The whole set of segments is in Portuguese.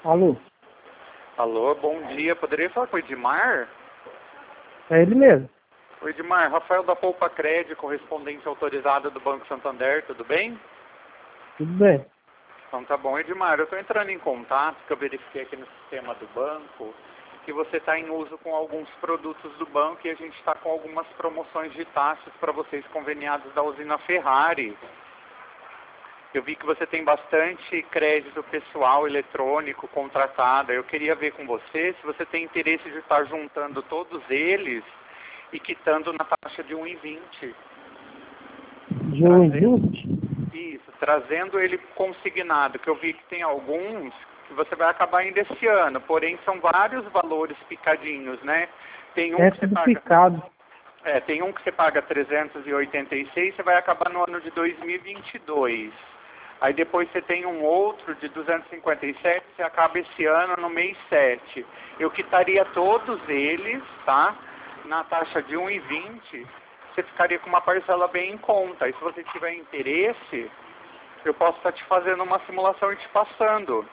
Alô? Alô, bom dia. Poderia falar com o Edmar? É ele mesmo. O Edmar, Rafael da Poupa Cred, correspondente autorizado do Banco Santander, tudo bem? Tudo bem. Então tá bom. Edmar, eu estou entrando em contato, que eu verifiquei aqui no sistema do banco, que você está em uso com alguns produtos do banco e a gente está com algumas promoções de taxas para vocês conveniados da usina Ferrari. Eu vi que você tem bastante crédito pessoal eletrônico contratado. Eu queria ver com você se você tem interesse de estar juntando todos eles e quitando na taxa de 1,20. De 1,20? Isso, trazendo ele consignado, que eu vi que tem alguns que você vai acabar ainda esse ano, porém são vários valores picadinhos, né? Tem um É que você tudo paga... picado. tem um que você paga 386, você vai acabar no ano de 2022. Aí depois você tem um outro de 257, você acaba esse ano no mês 7. Eu quitaria todos eles, tá? Na taxa de 1,20, você ficaria com uma parcela bem em conta. E se você tiver interesse, eu posso estar te fazendo uma simulação e te passando.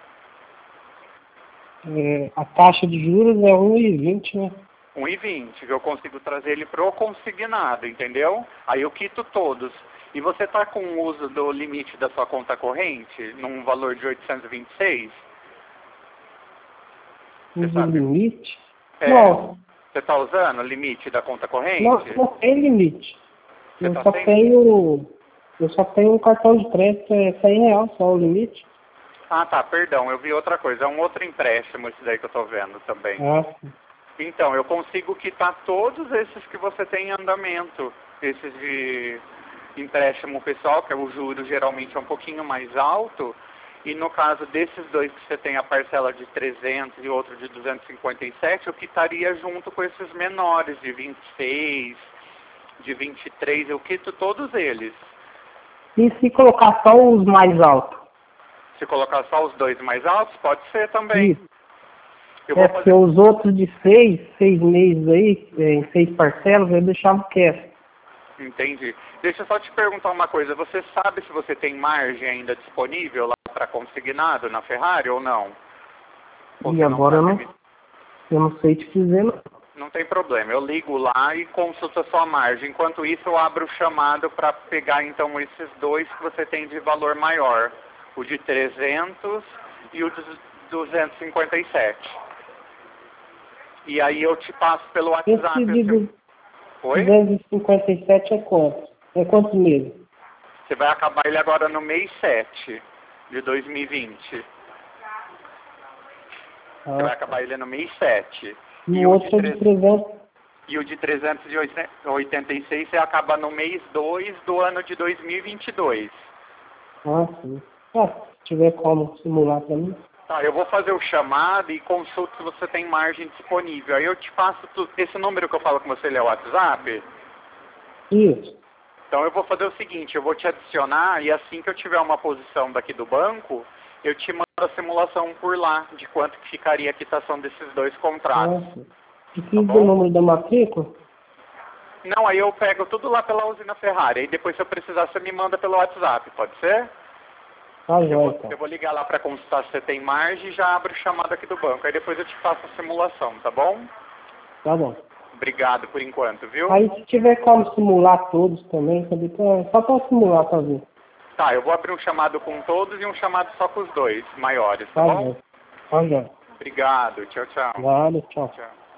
A taxa de juros é 1,20, né? 1,20, que eu consigo trazer ele pro consignado, entendeu? Aí eu quito todos. E você está com o uso do limite da sua conta corrente, num valor de 826? Uso limite? É, Não. você está usando o limite da conta corrente? Não tem limite. Você Eu tá só sem? tenho um cartão de crédito, é R$100 só o limite. Ah, tá, perdão, eu vi outra coisa. É um outro empréstimo esse daí que eu tô vendo também. Ah, Então, eu consigo quitar todos esses que você tem em andamento. Esses de empréstimo pessoal, que o juro geralmente é um pouquinho mais alto. E no caso desses dois que você tem a parcela de 300 e outro de 257, eu quitaria junto com esses menores de 26, de 23, eu quito todos eles. e se colocar só os mais altos? Se colocar só os dois mais altos, pode ser também. Isso. Eu vou Porque fazer... os outros de 6 meses aí, em 6 parcelas, eu deixava quieto. Entendi. Deixa eu só te perguntar uma coisa. Você sabe se você tem margem ainda disponível lá para consignado na Ferrari ou não? Ou E você agora sabe? eu não sei te dizer, não. Não tem problema. Eu ligo lá e consulto a sua margem. Enquanto isso, eu abro o chamado para pegar então esses dois que você tem de valor maior. O de 300 e o de 257. E aí eu te passo pelo WhatsApp. Esse de Oi? 257 é quanto? É quantos meses? Você vai acabar ele agora no mês 7 de 2020. Você vai acabar ele no mês 7. E o outro é de 300. E o de 386 você acaba no mês 2 do ano de 2022. Ah, sim. Se tiver como simular para mim. Tá, eu vou fazer o chamado e consulto se você tem margem disponível. Aí eu te passo tudo. Esse número que eu falo com você, ele é o WhatsApp? Isso. Então eu vou fazer o seguinte, eu vou te adicionar e assim que eu tiver uma posição daqui do banco, eu te mando a simulação por lá, de quanto que ficaria a quitação desses dois contratos. Precisa do número da matrícula? Não, aí eu pego tudo lá pela usina Ferrari, aí depois se eu precisar você me manda pelo WhatsApp, pode ser? Tá jóia, então. Eu vou ligar lá para consultar se você tem margem e já abro o chamado aqui do banco, aí depois eu te faço a simulação, tá bom? Tá bom. Obrigado por enquanto, viu? Aí se tiver como simular todos também, só para simular para ver. Tá, eu vou abrir um chamado com todos e um chamado só com os dois maiores, tá bom? Tá jóia. Obrigado, tchau, tchau. Vale, tchau. Tchau.